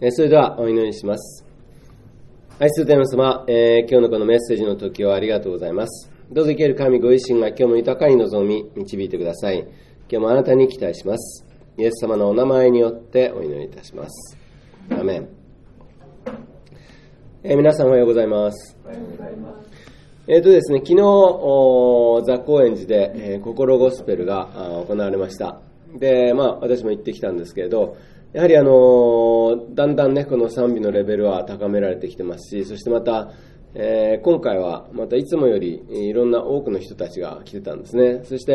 それではお祈りします。愛する天の様、今日のこのメッセージの時をありがとうございます。どうぞ生ける神ご自身が今日も豊かに望み導いてください。今日もあなたに期待します。イエス様のお名前によってお祈りいたします。アーメン。皆さんおはようございます。ですね、昨日ザ・高円寺で、心ゴスペルが行われました。で、私も行ってきたんですけれど、やはりだんだんねこの賛美のレベルは高められてきてますし、そしてまた、今回はまたいつもよりいろんな多くの人たちが来てたんですね。そして、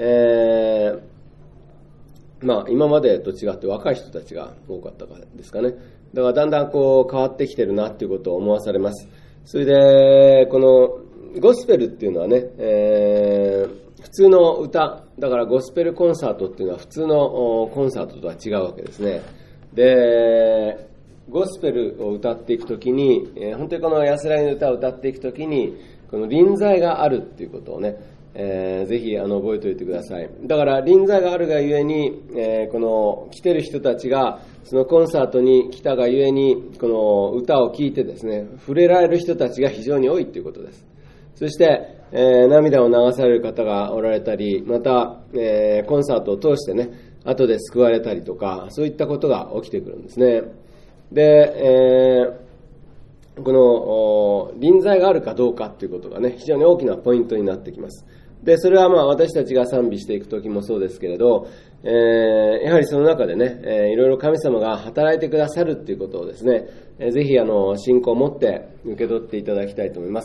今までと違って若い人たちが多かったからですかね。だからだんだんこう変わってきてるなっていうことを思わされます。それでこのゴスペルっていうのはね、普通の歌だからゴスペルコンサートっていうのは普通のコンサートとは違うわけですね。でゴスペルを歌っていくときに、本当にこの安らぎの歌を歌っていくときにこの臨在があるっていうことをね、ぜひ覚えておいてください。だから臨在があるがゆえに、この来てる人たちがそのコンサートに来たがゆえにこの歌を聴いてですね触れられる人たちが非常に多いということです。そして、涙を流される方がおられたり、また、コンサートを通してね後で救われたりとか、そういったことが起きてくるんですね。で、この臨在があるかどうかということがね非常に大きなポイントになってきます。でそれは私たちが賛美していくときもそうですけれど、やはりその中でね、いろいろ神様が働いてくださるということをですね、ぜひ信仰を持って受け取っていただきたいと思います。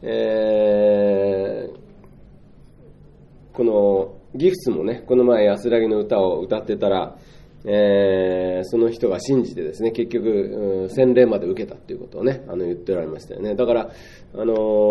このギフスもねこの前安らぎの歌を歌ってたら、その人が信じてですね結局、洗礼まで受けたっていうことをね言っておられましたよね。だからそ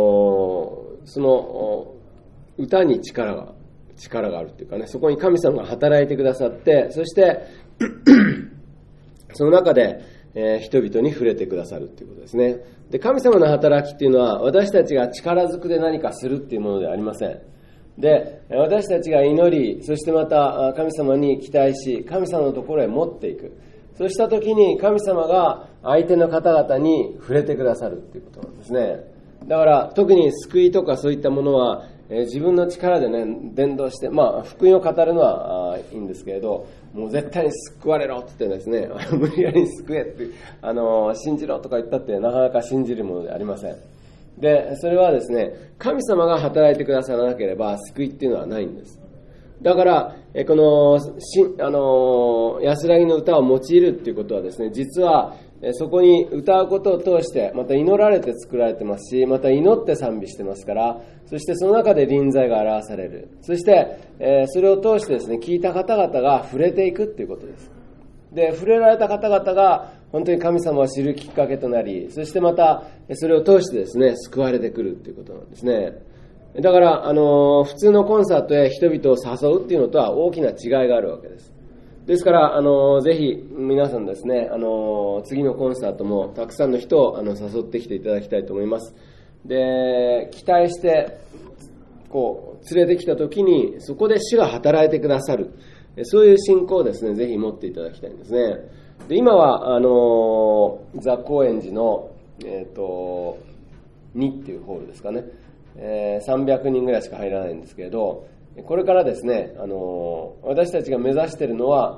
の歌に力があるっていうかね、そこに神様が働いてくださって、そしてその中で、人々に触れてくださるっていうことですね。で神様の働きっていうのは私たちが力ずくで何かするっていうものではありません。で私たちが祈り、そしてまた神様に期待し神様のところへ持っていく、そうした時に神様が相手の方々に触れてくださるっていうことなんですね。だから特に救いとかそういったものは自分の力でね伝道して、福音を語るのはいいんですけれど、もう絶対に救われろって言ってですね無理やりに救えって信じろとか言ったってなかなか信じるものではありません。でそれはですね神様が働いてくださらなければ救いっていうのはないんです。だからこの安らぎの歌を用いるっていうことはですね、実はそこに歌うことを通してまた祈られて作られてますし、また祈って賛美してますから、そしてその中で臨在が表される、そしてそれを通してですね聞いた方々が触れていくっていうことです。で触れられた方々が本当に神様を知るきっかけとなり、そしてまたそれを通してですね救われてくるっていうことなんですね。だから普通のコンサートへ人々を誘うっていうのとは大きな違いがあるわけです。ですからぜひ皆さんですね次のコンサートもたくさんの人を誘ってきていただきたいと思います。で期待してこう連れてきた時にそこで主が働いてくださる、そういう信仰をですねぜひ持っていただきたいんですね。で今はザ・高円寺の2っていうホールですかね、300人ぐらいしか入らないんですけれど、これからですね私たちが目指しているのは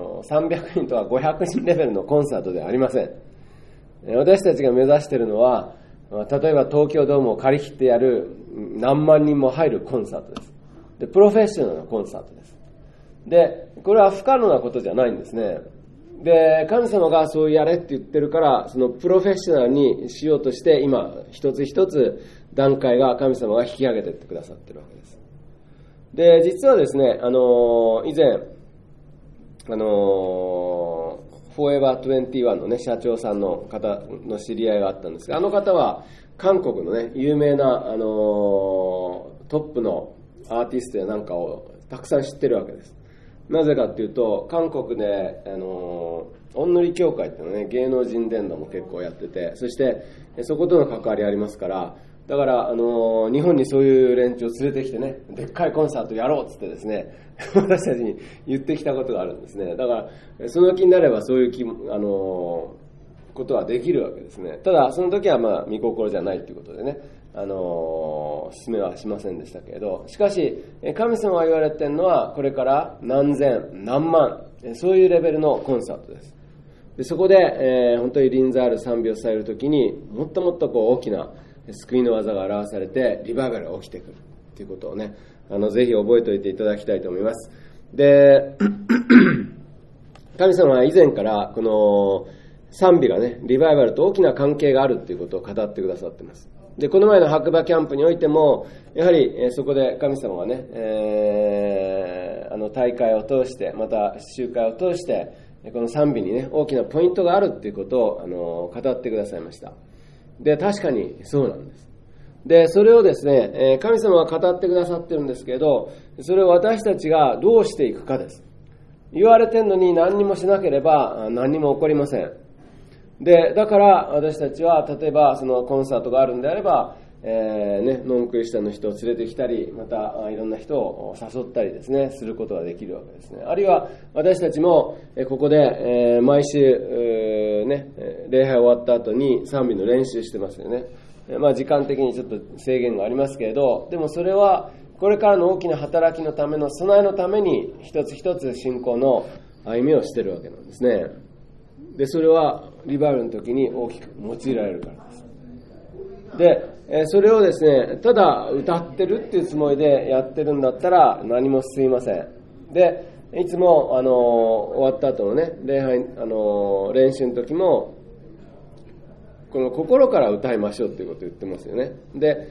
300人とか500人レベルのコンサートではありません。私たちが目指しているのは例えば東京ドームを借り切ってやる何万人も入るコンサートです。でプロフェッショナルなコンサートです。でこれは不可能なことじゃないんですね。で神様がそうやれって言ってるから、そのプロフェッショナルにしようとして今一つ一つ段階が神様が引き上げていってくださってるわけです。で実はですね以前フォーエバー21のね社長さんの方の知り合いがあったんですが、方は韓国のね有名なトップのアーティストやなんかをたくさん知ってるわけです。なぜかっていうと韓国でおんぬり協会っていうのね芸能人伝道も結構やってて、そしてそことの関わりありますから、 だから、日本にそういう連中を連れてきてね、でっかいコンサートやろうっつってですね、私たちに言ってきたことがあるんですね。だから、その気になればそういうことはできるわけですね。ただ、その時は見心じゃないということでね、進めはしませんでしたけれど、しかし、神様が言われているのは、これから何千、何万、そういうレベルのコンサートです。でそこで、本当に臨在ある賛美をされるときにもっともっと大きな救いの技が表されてリバイバルが起きてくるということをね、ぜひ覚えておいていただきたいと思います。で神様は以前からこの賛美がね、リバイバルと大きな関係があるということを語ってくださっています。でこの前の白馬キャンプにおいてもやはりそこで神様がね、大会を通してまた集会を通してこの賛美にね、大きなポイントがあるということを語ってくださいました。で、確かにそうなんです。で、それをですね、神様が語ってくださってるんですけど、それを私たちがどうしていくかです。言われてるのに何にもしなければ何にも起こりません。で、だから私たちは例えばそのコンサートがあるんであれば、ノンクリスチャンの人を連れてきたり、またいろんな人を誘ったりですね、することができるわけですね。あるいは私たちもここで毎週礼拝終わった後に賛美の練習してますよね。時間的にちょっと制限がありますけれど、でもそれはこれからの大きな働きのための備えのために一つ一つ信仰の歩みをしているわけなんですね。で、それはリバイバルの時に大きく用いられるからです。で、それをですね、ただ歌ってるっていうつもりでやってるんだったら何も進みません。で、いつも終わった後のね、礼拝練習の時もこの心から歌いましょうっていうことを言ってますよね。で、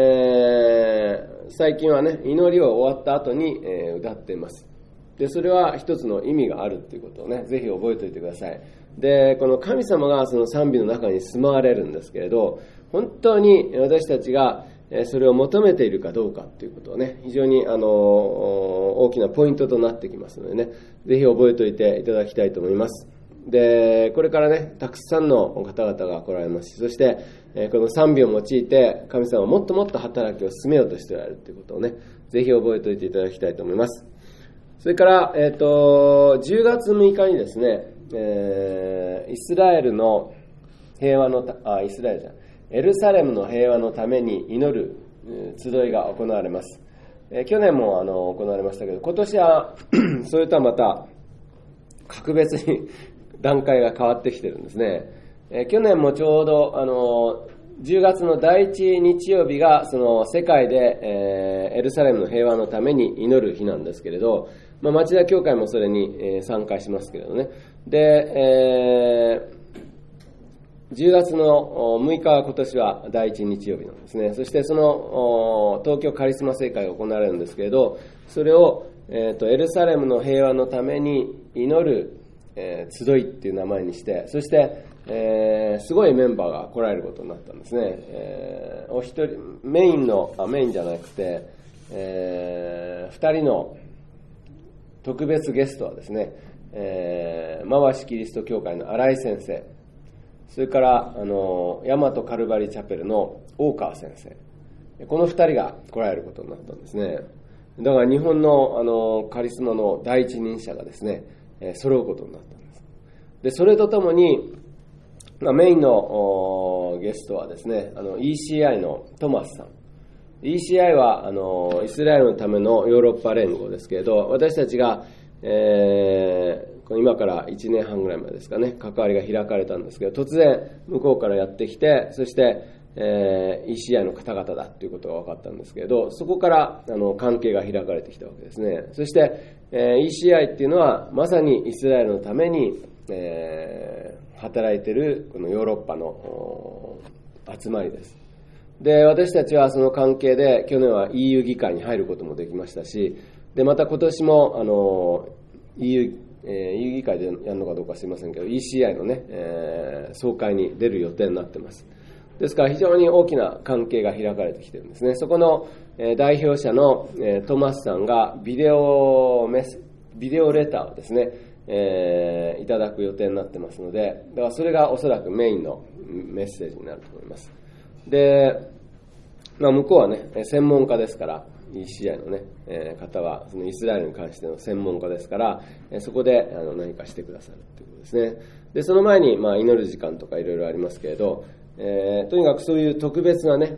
最近はね、祈りを終わった後に、歌っています。で、それは一つの意味があるっていうことをね、ぜひ覚えておいてください。で、この神様がその賛美の中に住まわれるんですけれど、本当に私たちがそれを求めているかどうかっていうことをね、非常に大きなポイントとなってきますのでね、ぜひ覚えておいていただきたいと思います。で、これからね、たくさんの方々が来られますし、そしてこの賛美を用いて神様はもっともっと働きを進めようとしておられるということをね、ぜひ覚えておいていただきたいと思います。それから、10月6日にですね、イスラエルの平和のエルサレムの平和のために祈る集いが行われます。去年も行われましたけど、今年はそれとはまた格別に段階が変わってきてるんですね。去年もちょうど10月の第1日曜日がその世界で、エルサレムの平和のために祈る日なんですけれど、町田教会もそれに、参加しますけれどね。で、10月の6日は今年は第1日曜日なんですね。そしてその東京カリスマ聖会が行われるんですけれど、それを、エルサレムの平和のために祈る、集いっていう名前にして、そして、すごいメンバーが来られることになったんですね。お一人メインじゃなくて、2人の特別ゲストはですね、マワシキリスト教会の新井先生、それから大和カルバリチャペルの大川先生、この2人が来られることになったんですね。だから日本のカリスマの第一人者がですね、揃うことになったんです。で、それとともに、メインのゲストはですね、ECI のトマスさん。ECI はイスラエルのためのヨーロッパ連合ですけれど、私たちが、今から1年半ぐらい前ですかね、関わりが開かれたんですけど、突然向こうからやってきて、そして、ECI の方々だということが分かったんですけれど、そこから関係が開かれてきたわけですね。そして、ECI っていうのはまさにイスラエルのために、働いているこのヨーロッパの集まりです。で、私たちはその関係で去年は EU 議会に入ることもできましたし、でまた今年もEU 議会でやるのかどうか知りませんけど ECI のね、総会に出る予定になっています。ですから非常に大きな関係が開かれてきているんですね。そこの代表者のトマスさんがビデオレターをですね、いただく予定になってますので、だからそれがおそらくメインのメッセージになると思います。で、 向こうはね、専門家ですから、ECI のね、方は、そのイスラエルに関しての専門家ですから、そこで何かしてくださるということですね。で、その前に、祈る時間とかいろいろありますけれど、とにかくそういう特別なね、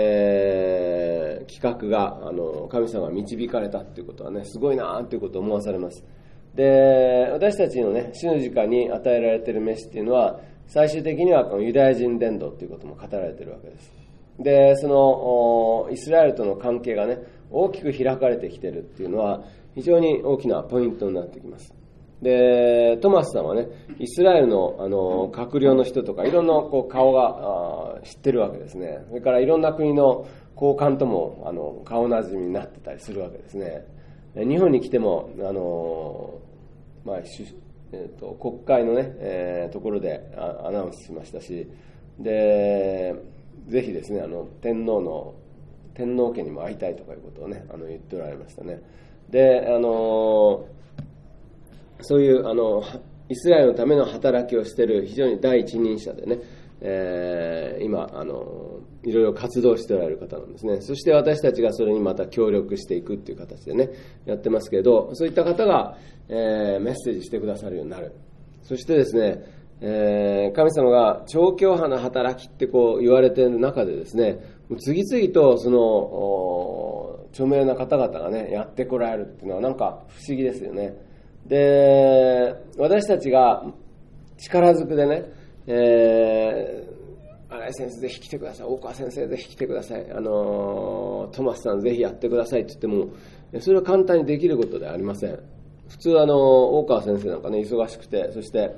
企画が、神様が導かれたっていうことはね、すごいなということを思わされます。で、私たちのね、主の時間に与えられている召しっていうのは、最終的にはこのユダヤ人伝道ということも語られているわけです。で、そのイスラエルとの関係がね、大きく開かれてきているっていうのは非常に大きなポイントになってきます。で、トマスさんはね、イスラエルの閣僚の人とかいろんな顔が知ってるわけですね。それからいろんな国の高官とも顔なじみになってたりするわけですね。日本に来ても国会のね、ところでアナウンスしましたし、でぜひですね、天皇家にも会いたいとかいうことをね、言っておられましたね。で、そういうイスラエルのための働きをしている非常に第一人者でね、今いろいろ活動しておられる方なんですね。そして私たちがそれにまた協力していくっていう形でねやってますけど、そういった方が、メッセージしてくださるようになる。そしてですね、神様が超強派な働きって言われている中でですね、次々とその著名な方々がねやってこられるっていうのはなんか不思議ですよね。で、私たちが力ずくでね、新井先生ぜひ来てください、大川先生ぜひ来てください、トマスさんぜひやってくださいって言っても、それは簡単にできることではありません。普通大川先生なんかね忙しくて、そして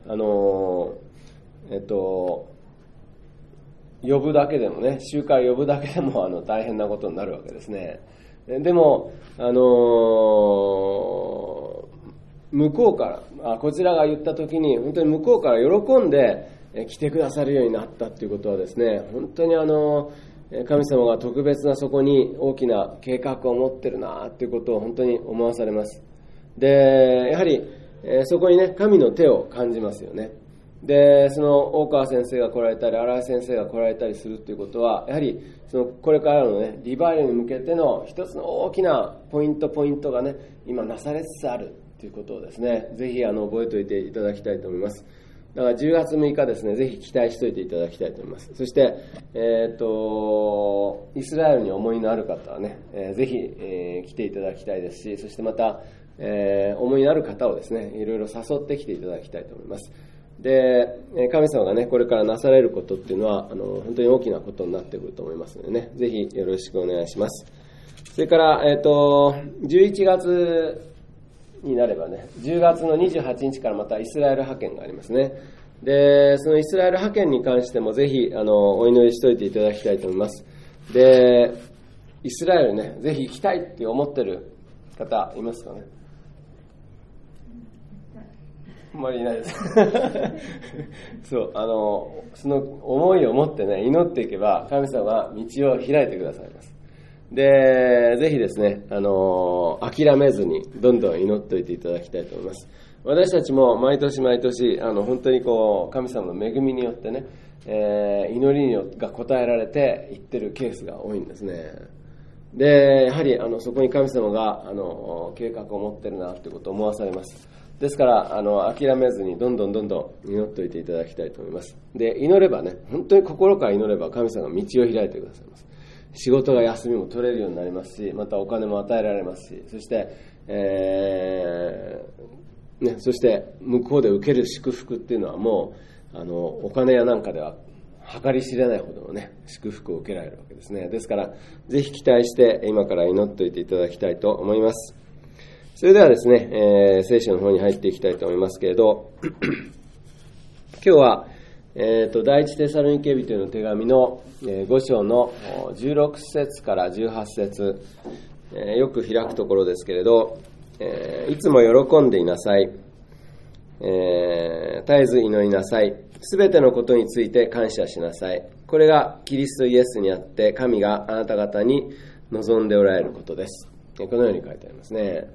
呼ぶだけでもね、集会呼ぶだけでも大変なことになるわけですね。でも向こうからこちらが言った時に本当に向こうから喜んで来てくださるようになったということはですね、本当に神様が特別なそこに大きな計画を持ってるなということを本当に思わされます。で、やはりそこにね神の手を感じますよね。で、その大川先生が来られたり新井先生が来られたりするということは、やはりそのこれからのねリバイバルに向けての一つの大きなポイントがね今なされつつあるということをですね、ぜひ覚えておいていただきたいと思います。だから10月6日ですね、ぜひ期待しておいていただきたいと思います。そして、イスラエルに思いのある方はね、ぜひ、来ていただきたいですし、そしてまた、思いのある方をですね、いろいろ誘ってきていただきたいと思います。で、神様がね、これからなされることっていうのは、本当に大きなことになってくると思いますのでね、ぜひよろしくお願いします。それから、11月になればね、10月の28日からまたイスラエル派遣がありますね。で、そのイスラエル派遣に関してもぜひお祈りしておいていただきたいと思います。で、イスラエルね、ぜひ行きたいって思ってる方いますかね。あんまりいないですそうその思いを持ってね祈っていけば神様は道を開いてくださいます。で、ぜひですね諦めずにどんどん祈っておいていただきたいと思います。私たちも毎年本当に神様の恵みによってね、祈りが応えられていってるケースが多いんですね。で、やはりそこに神様が計画を持ってるなということを思わされます。ですから諦めずにどんどん祈っておいていただきたいと思います。で、祈ればね、本当に心から祈れば神様が道を開いてくださいます。仕事が休みも取れるようになりますし、またお金も与えられますし、そして、そして向こうで受ける祝福っていうのはもうお金やなんかでは計り知れないほどのね祝福を受けられるわけですね。ですからぜひ期待して今から祈っておいていただきたいと思います。それではですね、聖書の方に入っていきたいと思いますけれど今日は、第一テサロニケ人への手紙の5章の16節から18節、よく開くところですけれど、いつも喜んでいなさい、絶えず祈りなさい、すべてのことについて感謝しなさい。これがキリストイエスにあって神があなた方に望んでおられることです。このように書いてありますね。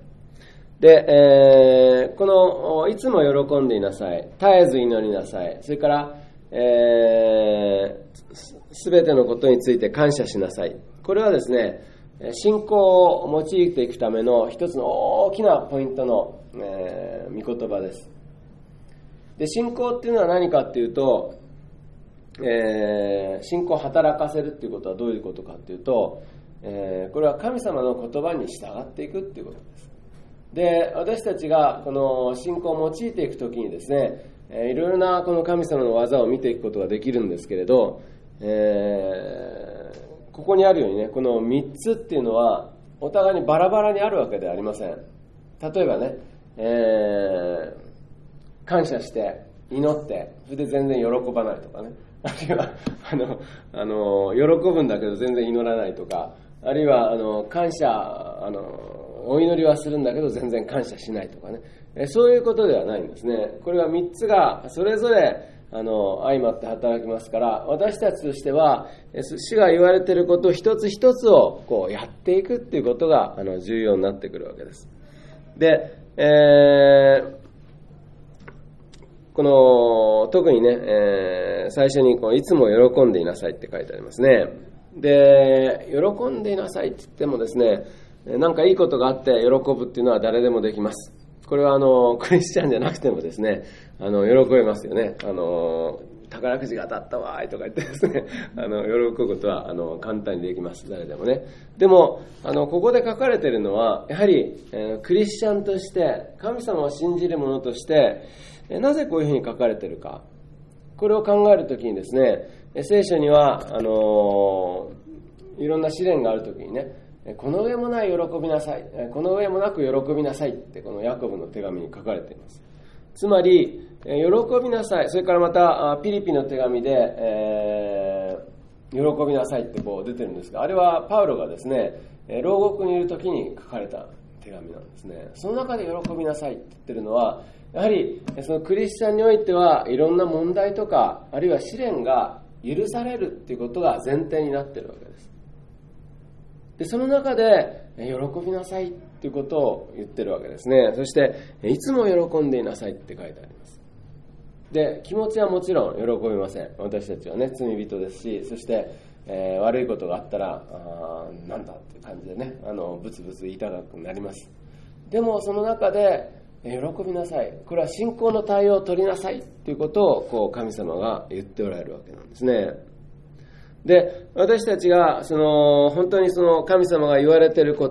で、このいつも喜んでいなさい、絶えず祈りなさい、それから、 すべてのことについて感謝しなさい。これはですね、信仰を用いていくための一つの大きなポイントの、御言葉です。で、信仰っていうのは何かっていうと、信仰を働かせるっていうことはどういうことかっていうと、これは神様の言葉に従っていくっていうことです。で、私たちがこの信仰を用いていくときにですね、いろいろなこの神様の技を見ていくことができるんですけれど、ここにあるようにね、この3つっていうのはお互いにバラバラにあるわけではありません。例えばね、感謝して祈ってそれで全然喜ばないとかね、あるいは喜ぶんだけど全然祈らないとか、あるいは感謝お祈りはするんだけど全然感謝しないとかね、そういうことではないんですね。これは3つがそれぞれ相まって働きますから、私たちとしては主が言われていること一つ一つをこうやっていくっていうことが重要になってくるわけです。で、この特にね、最初にいつも喜んでいなさいって書いてありますね。で、喜んでいなさいって言ってもですね、なんかいいことがあって喜ぶっていうのは誰でもできます。これはクリスチャンじゃなくてもですね、喜べますよね。宝くじが当たったわーいとか言ってですね、喜ぶことは簡単にできます、誰でもね。でもここで書かれているのはやはり、クリスチャンとして神様を信じる者としてなぜこういうふうに書かれているか、これを考えるときにですね、聖書にはいろんな試練があるときにね、この上もない喜びなさい、この上もなく喜びなさいってこのヤコブの手紙に書かれています。つまり喜びなさい、それからまたピリピの手紙で、喜びなさいってこう出てるんですが、あれはパウロがですね、牢獄にいる時に書かれた手紙なんですね。その中で喜びなさいって言ってるのは、やはりそのクリスチャンにおいてはいろんな問題とかあるいは試練が許されるっていうことが前提になっているわけです。で、その中で喜びなさいっていうことを言ってるわけですね。そしていつも喜んでいなさいって書いてあります。で、気持ちはもちろん喜びません。私たちはね、罪人ですし、そして、悪いことがあったらなんだっていう感じでね、ブツブツ言いたくなります。でもその中で喜びなさい、これは信仰の対応を取りなさいということをこう神様が言っておられるわけなんですね。で、私たちが本当にその神様が言われていること、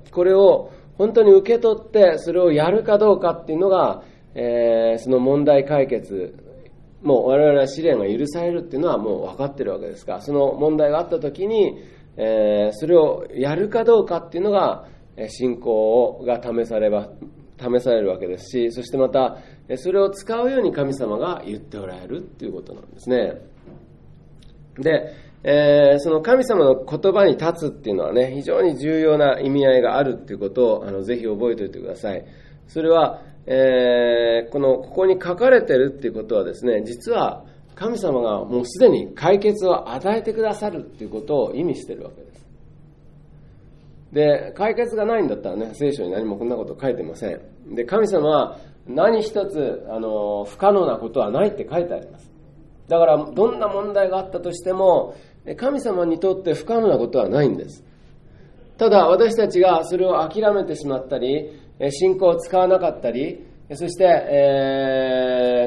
これを本当に受け取ってそれをやるかどうかっていうのが、その問題解決、もう我々は試練が許されるっていうのはもう分かってるわけですが、その問題があった時に、それをやるかどうかっていうのが信仰が試されるわけですし、そしてまたそれを使うように神様が言っておられるっていうことなんですね。で、その神様の言葉に立つっていうのはね、非常に重要な意味合いがあるっていうことをぜひ覚えておいてください。それは、ここに書かれているっていうことはですね、実は神様がもうすでに解決を与えてくださるっていうことを意味しているわけです。で、解決がないんだったらね、聖書に何もこんなこと書いてません。で、神様は何一つ不可能なことはないって書いてあります。だからどんな問題があったとしても神様にとって不可能なことはないんです。ただ私たちがそれを諦めてしまったり、信仰を使わなかったり、そして、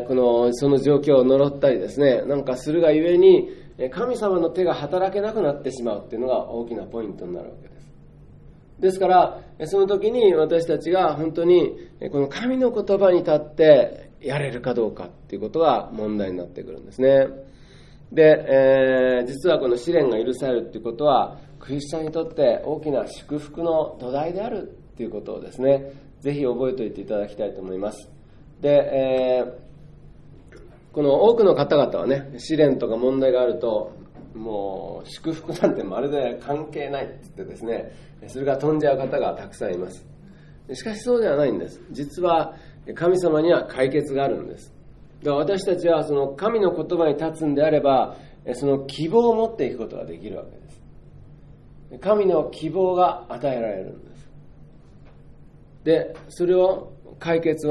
その状況を呪ったりですね、なんかするがゆえに神様の手が働けなくなってしまうっていうのが大きなポイントになるわけです。ですからその時に私たちが本当にこの神の言葉に立ってやれるかどうかっていうことが問題になってくるんですね。で、実はこの試練が許されるっていうことはクリスチャンにとって大きな祝福の土台であるっていうことをですね、ぜひ覚えておいていただきたいと思います。で、この多くの方々はね、試練とか問題があるともう祝福なんてまるで関係ないって言ってですね、それが飛んじゃう方がたくさんいます。しかしそうではないんです。実は神様には解決があるんです。だから私たちはその神の言葉に立つんであれば、その希望を持っていくことができるわけです。神の希望が与えられるんです。で、それを解決は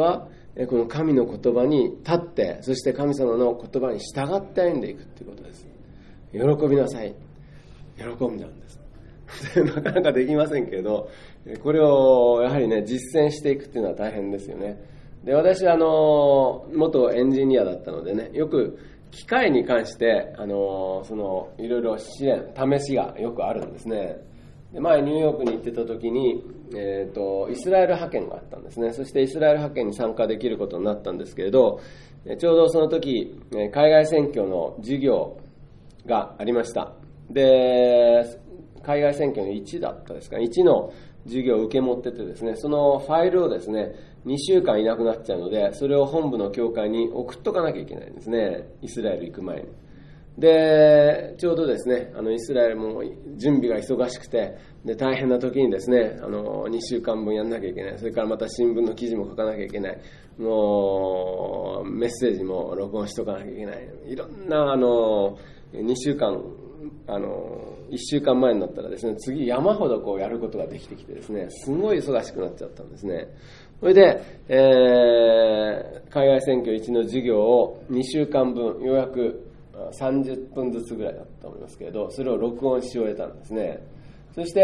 この神の言葉に立って、そして神様の言葉に従って歩んでいくということです。喜びなさい。喜んじゃうんです。なかなかできませんけれど、これをやはりね、実践していくっていうのは大変ですよね。で、私は元エンジニアだったのでね、よく機械に関していろいろ試しがよくあるんですね。で、前ニューヨークに行ってた時に、イスラエル派遣があったんですね。そしてイスラエル派遣に参加できることになったんですけれど、ちょうどその時海外選挙の授業がありました。で、海外選挙の1だったですか、1の授業を受け持っててですね、そのファイルをですね、2週間いなくなっちゃうので、それを本部の教会に送っとかなきゃいけないんですね、イスラエル行く前に。で、ちょうどですね、イスラエルも準備が忙しくて、で、大変な時にですね、2週間分やんなきゃいけない。それからまた新聞の記事も書かなきゃいけない。もう、メッセージも録音しとかなきゃいけない。いろんな、2週間、1週間前になったらですね、次山ほどこうやることができてきてですね、すごい忙しくなっちゃったんですね。それで、海外選挙1の授業を2週間分、ようやく30分ずつぐらいだったと思いますけれど、それを録音し終えたんですね。そして、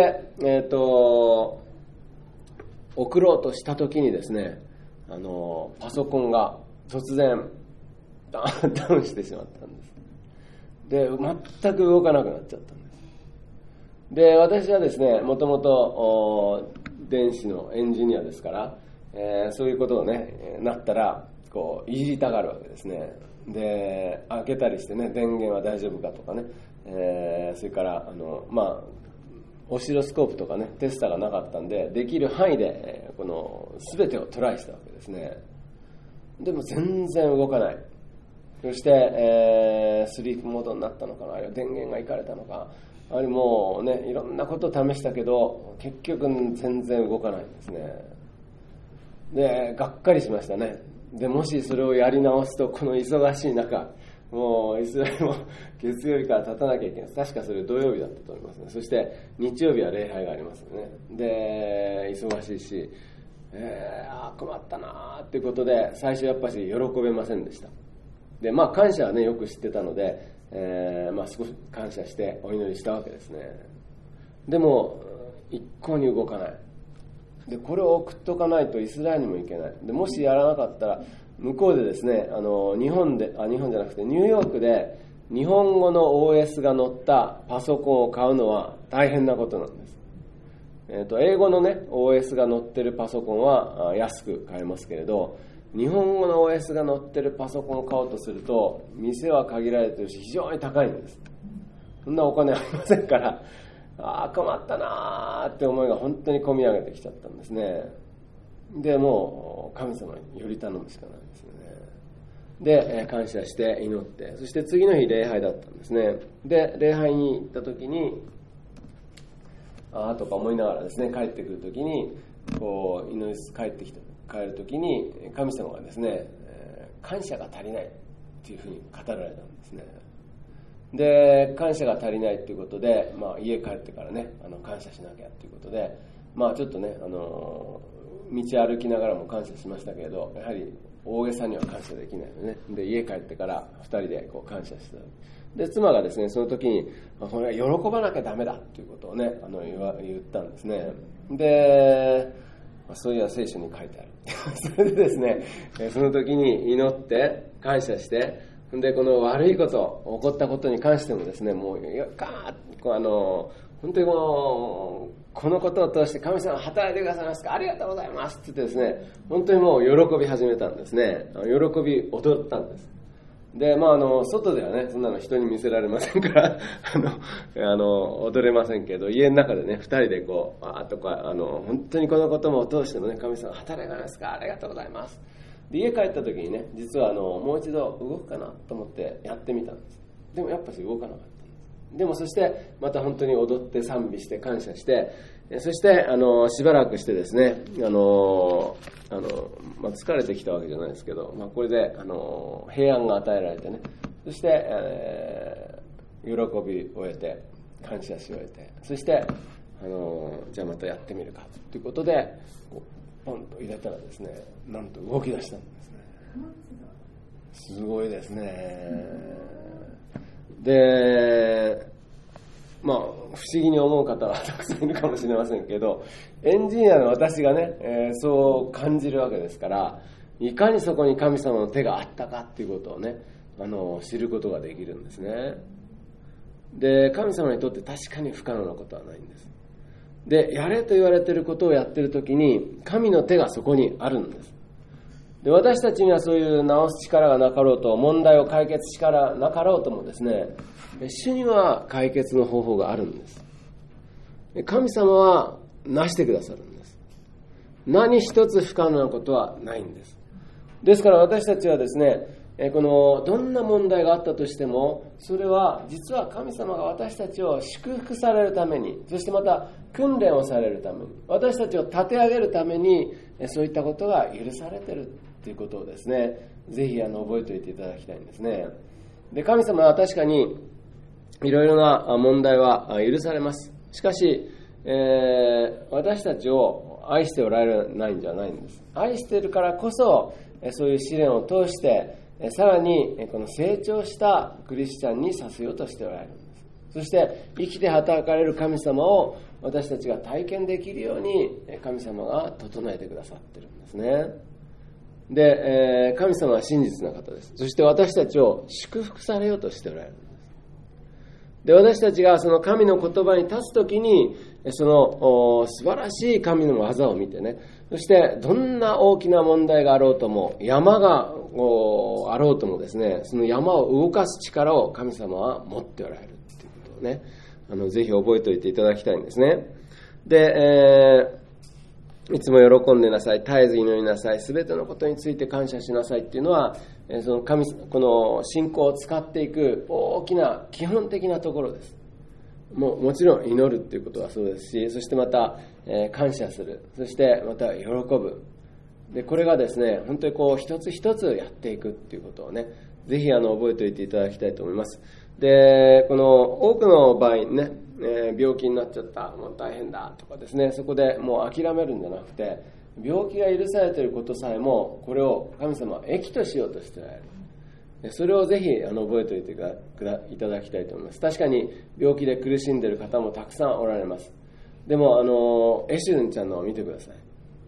送ろうとした時にですね、パソコンが突然ダウンしてしまったんです。で、全く動かなくなっちゃったんです。で、私はですね、もともと電子のエンジニアですから、そういうことをね、なったらこういじりたがるわけですね。で、開けたりしてね、電源は大丈夫かとかね、それからオシロスコープとかね、テスターがなかったんで、できる範囲でこの全てをトライしたわけですね。でも全然動かない。そして、スリープモードになったのかな、あるいは電源がいかれたのか、あるいはもうね、いろんなことを試したけど結局全然動かないんですね。で、がっかりしましたね。で、もしそれをやり直すと、この忙しい中、もうイスラエルも月曜日から立たなきゃいけない。確かそれ土曜日だったと思いますね。そして日曜日は礼拝がありますよね。で、忙しいし、困ったなーっていうことで、最初やっぱり喜べませんでした。で、感謝はね、よく知ってたので、少し感謝してお祈りしたわけですね。でも一向に動かない。で、これを送っとかないとイスラエルにも行けない。で、もしやらなかったら向こうでですね、日本じゃなくてニューヨークで日本語の OS が載ったパソコンを買うのは大変なことなんです。英語のね OS が載ってるパソコンは安く買えますけれど、日本語の OS が載ってるパソコンを買おうとすると、店は限られているし非常に高いんです。そんなお金ありませんから、困ったなーって思いが本当に込み上げてきちゃったんですね。で、もう神様により頼むしかないんですよね。で、感謝して祈って、そして次の日礼拝だったんですね。で、礼拝に行った時にとか思いながらですね、帰ってくる時にこう祈り帰る時に神様がですね、感謝が足りないっていうふうに語られたんですね。で、感謝が足りないっていうことで、家帰ってからね、感謝しなきゃっていうことで、ちょっとね、道歩きながらも感謝しましたけれど、やはり大げさには感謝できないのでね。で、家帰ってから2人でこう感謝した。で、妻がですね、その時に、これは喜ばなきゃダメだっていうことをね、言ったんですね。で、そういうのは聖書に書いてある。それでですね、その時に祈って感謝して、で、この悪いこと、起こったことに関してもですね、もう本当にこのことを通して神様働いてくださいますか、ありがとうございますって言ってですね、本当にもう喜び始めたんですね。喜び踊ったんです。で、外ではね、そんなの人に見せられませんから踊れませんけど、家の中でね、二人でこう本当にこのことも通してもね、神様働いてくださいますか、ありがとうございます。で、家帰った時にね、実はもう一度動くかなと思ってやってみたんです。でもやっぱり動かなかったんです。でもそしてまた本当に踊って賛美して感謝して、そしてしばらくしてですね、疲れてきたわけじゃないですけど、これで平安が与えられてね、そして、喜びを得て感謝し終えて、そしてじゃあまたやってみるかということでポンと入れたらですね、なんと動き出したんですね。すごいですね。で、不思議に思う方はたくさんいるかもしれませんけど、エンジニアの私がね、そう感じるわけですから、いかにそこに神様の手があったかっていうことをね、知ることができるんですね。で、神様にとって確かに不可能なことはないんです。で、やれと言われていることをやっているときに、神の手がそこにあるんです。で、私たちにはそういう直す力がなかろうと、問題を解決力なかろうともですね、主には解決の方法があるんです。神様はなしてくださるんです。何一つ不可能なことはないんです。ですから私たちはですね、どんな問題があったとしても、それは実は神様が私たちを祝福されるために、そしてまた訓練をされるために、私たちを立て上げるために、そういったことが許されているということをですね、ぜひ覚えておいていただきたいんですね。で、神様は確かにいろいろな問題は許されます。しかし、私たちを愛しておられないんじゃないんです。愛しているからこそ、そういう試練を通してさらにこの成長したクリスチャンにさせようとしておられるんです。そして生きて働かれる神様を私たちが体験できるように神様が整えてくださっているんですね。で、神様は真実な方です。そして私たちを祝福されようとしておられるんです。で、私たちがその神の言葉に立つときに、その素晴らしい神の技を見てね、そしてどんな大きな問題があろうとも、山があろうともですね、その山を動かす力を神様は持っておられるということをね、ぜひ覚えておいていただきたいんですね。で、いつも喜んでなさい、絶えず祈りなさい、すべてのことについて感謝しなさいっていうのは、この信仰を使っていく大きな基本的なところです。もちろん祈るっていうことはそうですし、そしてまた、感謝する、そしてまた喜ぶ。で、これがですね、本当に一つ一つやっていくっていうことをね、ぜひ覚えておいていただきたいと思います。で、この多くの場合ね、病気になっちゃった、もう大変だとかですね、そこでもう諦めるんじゃなくて、病気が許されていることさえも、これを神様は益としようとしておられる。それをぜひ覚えておいていただきたいと思います。確かに病気で苦しんでいる方もたくさんおられます。でもエシュルンちゃんのを見てください。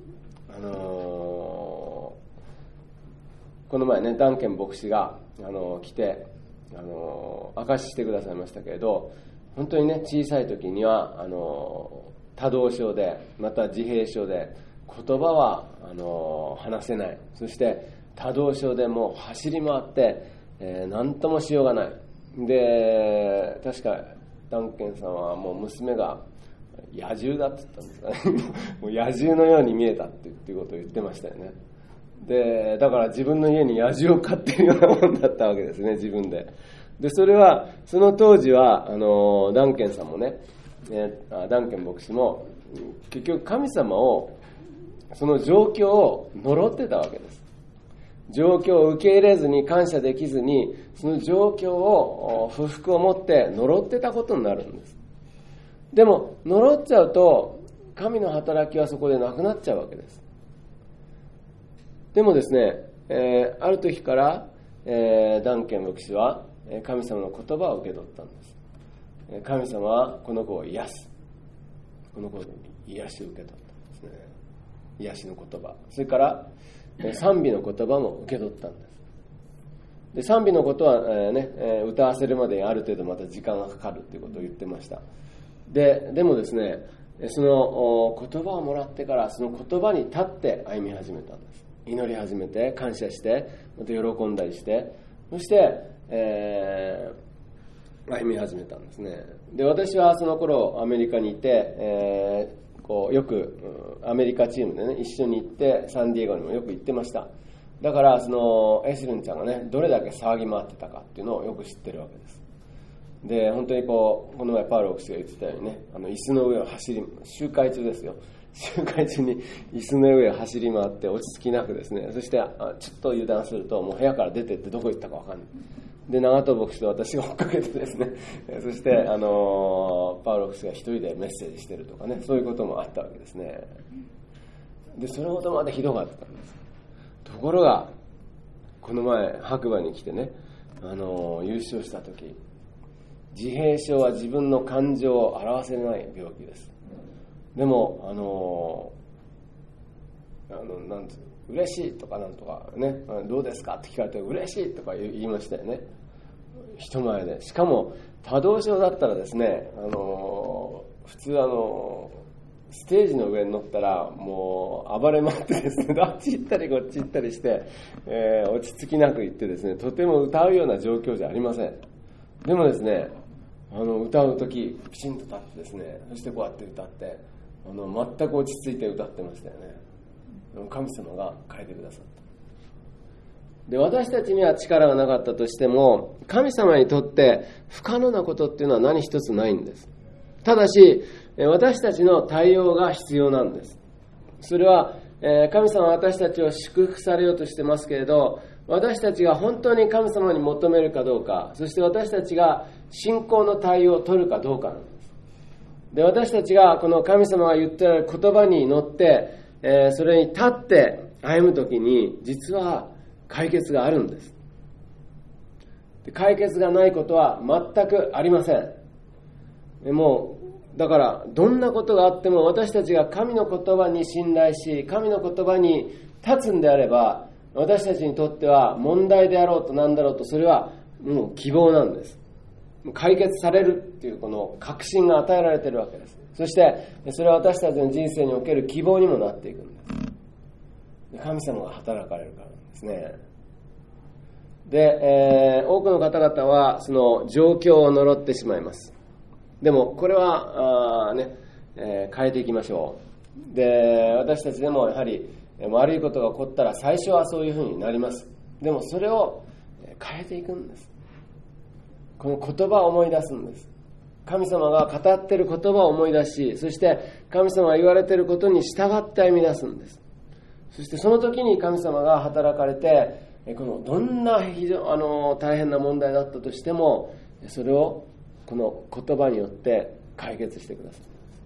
この前ね、ダンケン牧師が来て証ししてくださいましたけれど、本当にね、小さい時には多動症で、また自閉症で、言葉は話せない、そして多動症でもう走り回って、何ともしようがない。で、確かダンケンさんはもう娘が野獣だって言ったんですかねもう野獣のように見えたっていうことを言ってましたよね。で、だから自分の家に野獣を飼っているようなもんだったわけですね、自分で。で、それはその当時はダンケンさんもね、ダンケン牧師も結局神様を、その状況を呪ってたわけです。状況を受け入れずに、感謝できずに、その状況を不服を持って呪ってたことになるんです。でも呪っちゃうと神の働きはそこでなくなっちゃうわけです。でもですね、ある時から、ダンケン牧師は神様の言葉を受け取ったんです。神様はこの子を癒す。この子に癒しを受け取ったんですね。癒しの言葉。それから賛美の言葉も受け取ったんです。で、賛美のことは、歌わせるまでにある程度また時間がかかるということを言ってました。でもですね、その言葉をもらってからその言葉に立って歩み始めたんです。祈り始めて、感謝して、また喜んだりして、そして、歩み始めたんですね。で、私はその頃アメリカにいて、よくアメリカチームでね、一緒に行ってサンディエゴにもよく行ってました。だからそのエシルンちゃんがね、どれだけ騒ぎ回ってたかっていうのをよく知ってるわけです。で、本当にこの前パウロ牧師が言ってたようにね、椅子の上を集会中ですよ。集会中に椅子の上を走り回って落ち着きなくですね、そしてちょっと油断するともう部屋から出てってどこ行ったか分かんない。で、長門牧師と私が追っかけてですね、そしてパウロ牧師が一人でメッセージしてるとかね、そういうこともあったわけですね。 でそれほどまでひどかったんです。ところがこの前白馬に来てね、優勝した時、自閉症は自分の感情を表せない病気です。でもなんつう、嬉しいとかなんとかね、どうですかって聞かれて嬉しいとか言いましたよね、人前で。しかも多動症だったらですね、普通ステージの上に乗ったらもう暴れ回ってですね、あっち行ったりこっち行ったりして、落ち着きなく行ってですね、とても歌うような状況じゃありません。でもですね、歌う時きちんと立ってですね、そしてこうやって歌って全く落ち着いて歌ってましたよね。神様が変えてくださった。で、私たちには力がなかったとしても、神様にとって不可能なことっていうのは何一つないんです。ただし私たちの対応が必要なんです。それは神様は私たちを祝福されようとしてますけれど、私たちが本当に神様に求めるかどうか、そして私たちが信仰の対応を取るかどうかなんです。で、私たちがこの神様が言っている言葉に乗って、それに立って歩むときに実は解決があるんです。で、解決がないことは全くありません。もうだからどんなことがあっても私たちが神の言葉に信頼し、神の言葉に立つんであれば、私たちにとっては問題であろうと何だろうと、それはもう希望なんです。解決されるっていうこの確信が与えられているわけです。そしてそれは私たちの人生における希望にもなっていくんです。神様が働かれるからなんですね。で、多くの方々はその状況を呪ってしまいます。でもこれは変えていきましょう。で、私たちでもやはり悪いことが起こったら最初はそういうふうになります。でもそれを変えていくんです。この言葉を思い出すんです。神様が語っている言葉を思い出し、そして神様が言われていることに従って歩み出すんです。そしてその時に神様が働かれて、このどんな大変な問題だったとしても、それをこの言葉によって解決してください。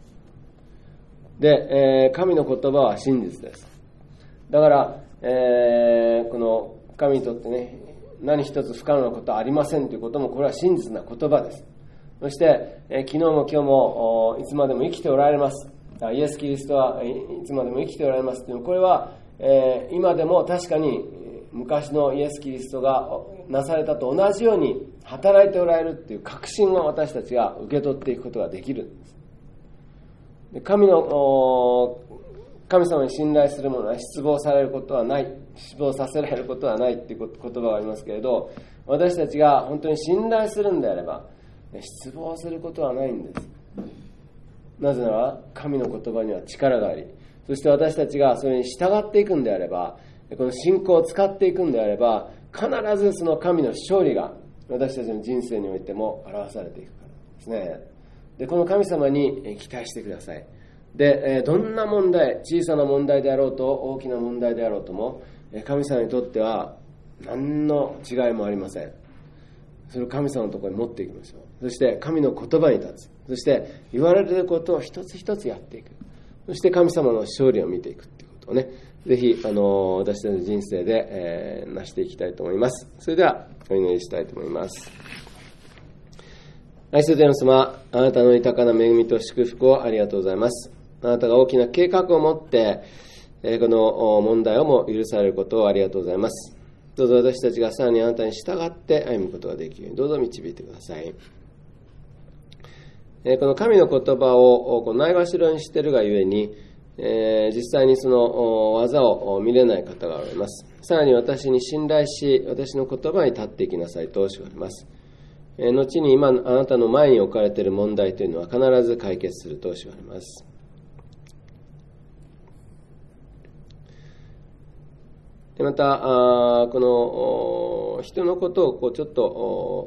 で、神の言葉は真実です。だから、この神にとってね、何一つ不可能なことはありませんということも、これは真実な言葉です。そして、昨日も今日もいつまでも生きておられます。イエス・キリストはいつまでも生きておられますという、これは、今でも確かに昔のイエス・キリストがなされたと同じように働いておられるという確信を私たちが受け取っていくことができるんです。で、神様に信頼する者は失望されることはない、失望させられることはないという言葉がありますけれど、私たちが本当に信頼するんであれば失望することはないんです。なぜなら神の言葉には力があり、そして私たちがそれに従っていくんであれば、この信仰を使っていくんであれば、必ずその神の勝利が私たちの人生においても表されていくからですね。で、この神様に期待してください。で、どんな問題、小さな問題であろうと大きな問題であろうとも、神様にとっては何の違いもありません。それを神様のところに持っていきましょう。そして神の言葉に立つ。そして言われることを一つ一つやっていく。そして神様の勝利を見ていくということをね、ぜひ私たちの人生で、成していきたいと思います。それではお祈りしたいと思います。愛する天の様、あなたの豊かな恵みと祝福をありがとうございます。あなたが大きな計画を持って、この問題をも許されることをありがとうございます。どうぞ私たちがさらにあなたに従って歩むことができるようにどうぞ導いてください。この神の言葉をないがしろにしているがゆえに、実際にその技を見れない方がおられます。さらに私に信頼し、私の言葉に立っていきなさいと教わります。後に今あなたの前に置かれている問題というのは必ず解決すると教わります。またこの人のことをちょっと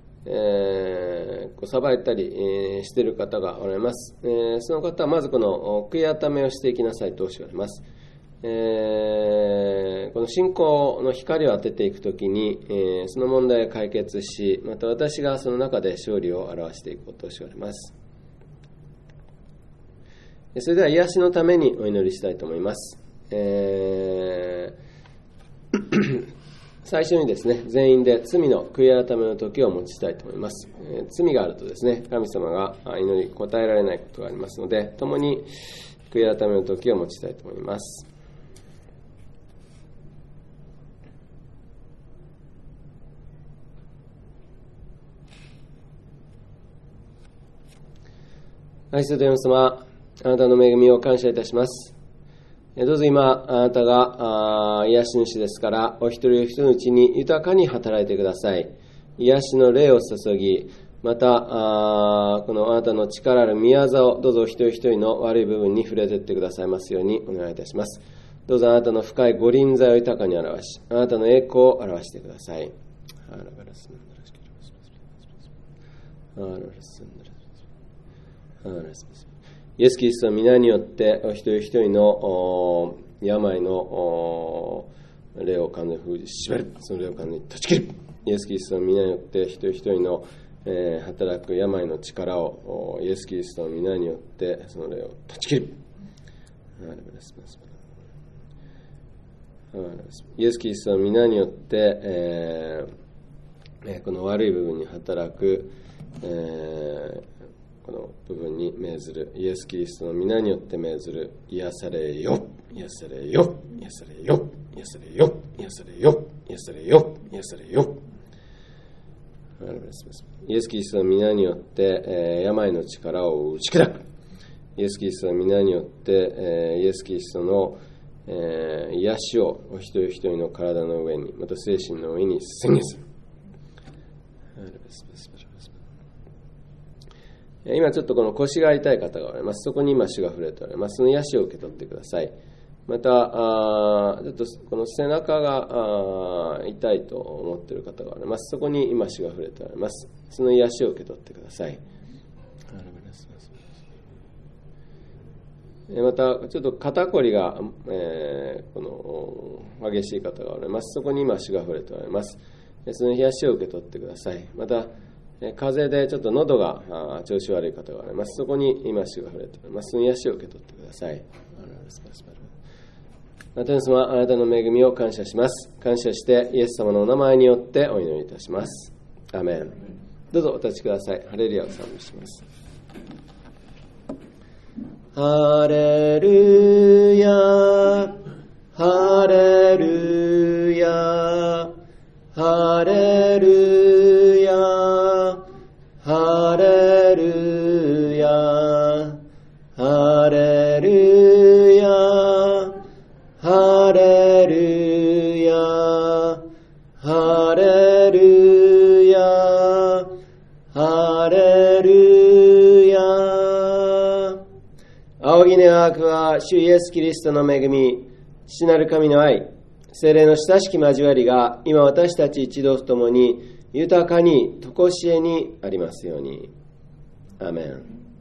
裁いたりしている方がおられます。その方はまずこの悔い改めをしていきなさいと教わります。この信仰の光を当てていくときに、その問題を解決し、また私がその中で勝利を表していくことを教わります。それでは癒しのためにお祈りしたいと思います。 最初にですね、全員で罪の悔い改めの時を持ちたいと思います。罪があるとですね、神様が祈り答えられないことがありますので、共に悔い改めの時を持ちたいと思います。愛する天の様、あなたの恵みを感謝いたします。どうぞ今、あなたが癒し主ですから、お一人お一人のうちに豊かに働いてください。癒しの霊を注ぎ、また、このあなたの力ある宮座をどうぞ一人一人の悪い部分に触れていってくださいますようにお願いいたします。どうぞあなたの深いご臨在を豊かに表し、あなたの栄光を表してください。イエス・キリストの皆によってお一人一人の病の霊を完全に封じ縛る、その霊を完全に断ち切る。イエス・キリストの皆によって一人一人の働く病の力をイエス・キリストの皆によってその霊を断ち切る。イエス・キリストの皆によって、この悪い部分に働く、この部分に命ずるイエス・キリストの皆によって命ずる癒されよ、癒されよ、癒されよ、癒されよ、癒されよ、癒されよ、癒されよ。イエス・キリストの皆によって、病の力を打ち砕く。イエス・キリストの皆によって、イエス・キリストの、癒しをお一人一人の体の上にまた精神の上に宣言する。今ちょっとこの腰が痛い方がおられます。そこに今主が触れておられます。その癒しを受け取ってください。またちょっとこの背中が痛いと思っている方がおられます。そこに今主が触れておられます。その癒しを受け取ってください。またちょっと肩こりが、この激しい方がおられます。そこに今主が触れておられます。その癒しを受け取ってください。また風邪でちょっと喉が調子悪い方がおられます。そこに今主が触れております。その癒しを受け取ってください。天様、あなたの恵みを感謝します。感謝してイエス様のお名前によってお祈りいたします。アーメン。どうぞお立ちください。ハレルヤを賛美します。ハレルヤ、ハレルヤ、ハレルヤ、ハレルヤ、ハレルヤ、ハレルヤ、ハレルヤ、ハレルヤ。仰ぎ願わくは主イエスキリストの恵み、父なる神の愛、聖霊の親しき交わりが今私たち一同ともに豊かに常しえにありますように。アーメン。